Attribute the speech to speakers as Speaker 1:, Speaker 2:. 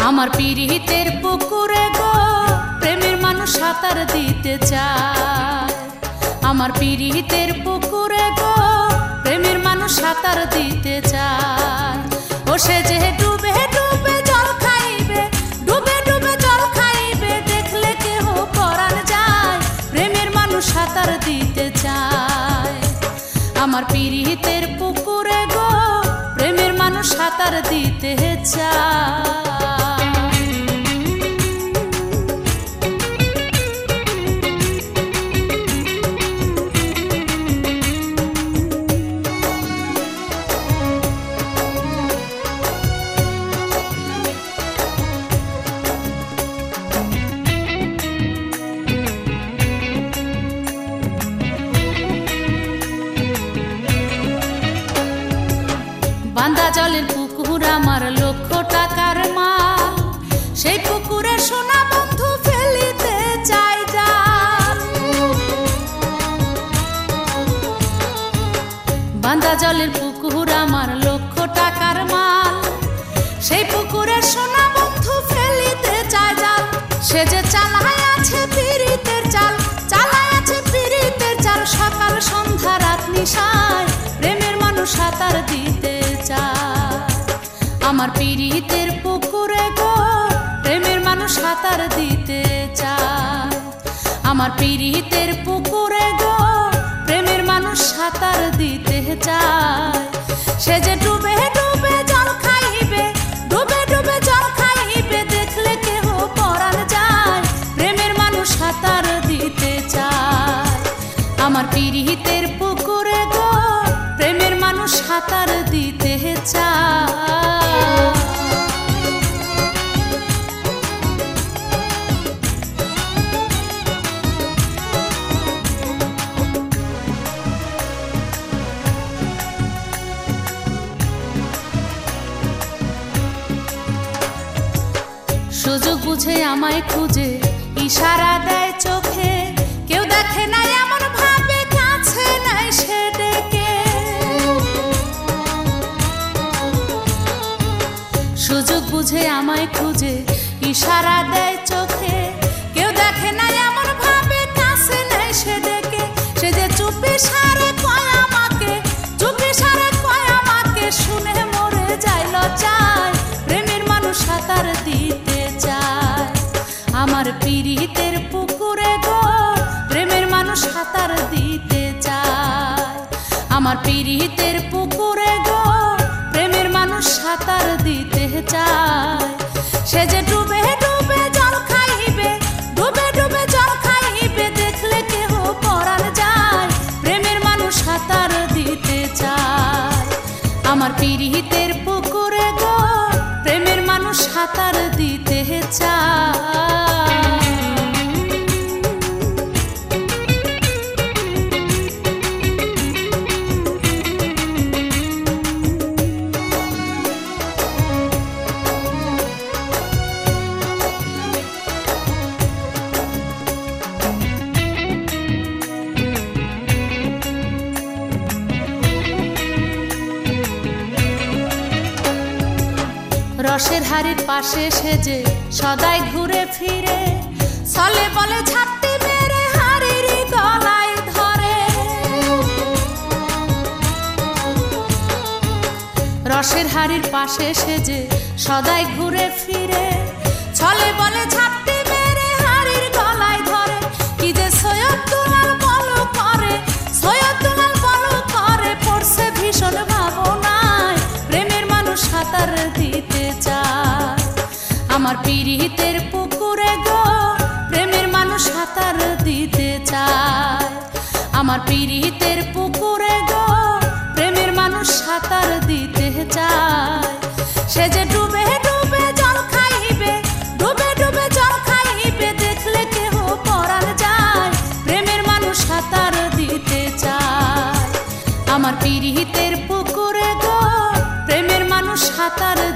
Speaker 1: আমার পিরিতের পুকুরে গো প্রেমের মানুষ সাঁতার দিতে চায়। আমার পিরিতের পুকুরে গো প্রেমের মানুষ সাঁতার দিতে চায়। ও সে যে ডুবে ডুবে জল খাইবে, ডুবে ডুবে জল খাইবে, দেখলে কেহ পরাণ যায়, প্রেমের মানুষ সাঁতার দিতে চায়। আমার পিরিতের পুকুরে গো প্রেমের মানুষ সাঁতার দিতে চায়। বান্দা জলের পুকুর আমার লক্ষ টাকার মাল, সেই পুকুরে সোনা বন্ধু ফেলিতে চাই জাল। বান্দা জলের পুকুর আমার লক্ষ টাকার মাল, সেই পুকুরে সোনা বন্ধু ফেলিতে চাই জাল। সে যে চালায় আছে পিরিতের চাল, চালায় আছে পিরিতের চাল, সকাল সন্ধ্যা রাত নিশায় প্রেমের মানুষ সাঁতার দিতে চায়। আমার পিরিতের পুকুরে গো প্রেমের মানুষ সাঁতার দিতে চায়। আমার পিরিতের পুকুরে গো প্রেমের মানুষ সাঁতার দিতে চায়। সে যে ডুবে ডুবে জল খাইবে, ডুবে ডুবে জল খাইবে, দেখলে কেহ পরাণ যায়, প্রেমের মানুষ সাঁতার দিতে চায়। আমার পিরিতের পুকুরে গো প্রেমের মানুষ সাঁতার দিতে চায়। সুযোগ বুঝে আমায় খুঁজে ইশারা দেয় চোখে, কেউ দেখে না এমন ভাবে, কাছে নাই সে ডেকে। সুযোগ বুঝে আমায় খুঁজে ইশারা দেয় চোখে, কেউ দেখে না এমন ভাবে, কাছে নাই সে ডেকে। সে যে চুপি সারে কয় আমাকে, চুপি সারে কয় আমাকে, শুনে মরে যায় লজ্জায়, প্রেমের মানুষ সাঁতার দিতে চায়। আমার পিরিতের পুকুরে গো প্রেমের মানুষ সাঁতার দিতে চায়। আমার পিরিতের পুকুরে গো প্রেমের মানুষ সাঁতার দিতে চায়। সে যে ডুবে ডুবে জল খাইবে, ডুবে ডুবে জল খাইবে, দেখলে কেহ পরাণ যায়, প্রেমের মানুষ সাঁতার দিতে চায়। আমার পিরিতের পুকুরে গো প্রেমের মানুষ সাঁতার দিতে চায়। রসের হাড়ির পাশে সেজে সদাই ঘুরে ফিরে, চলে বলে ঝাপটি মেরে হাড়ির গলায় ধরে। রসের হাড়ির পাশে সেজে সদাই ঘুরে ফিরে, চলে বলে ঝাপটি মেরে হাড়ির গলায় ধরে। কি যে সৈয়দ দুলাল বলো করে, সৈয়দ দুলাল বলো করে, পড়ছে ভীষণ ভাবনায়, প্রেমের মানুষ সাঁতার দিতে চায়। আমার পিরিতের পুকুরে গো প্রেমের মানুষ সাঁতার দিতে চায়। আমার পিরিতের পুকুরে গো প্রেমের মানুষ সাঁতার দিতে চায়। সে যে ডুবে ডুবে জল খাইবে, ডুবে ডুবে জল খাইবে, দেখলে কেহ পরাণ যায়, প্রেমের মানুষ সাঁতার দিতে চায়। আমার পিরিতের পুকুরে গো প্রেমের মানুষ সাঁতার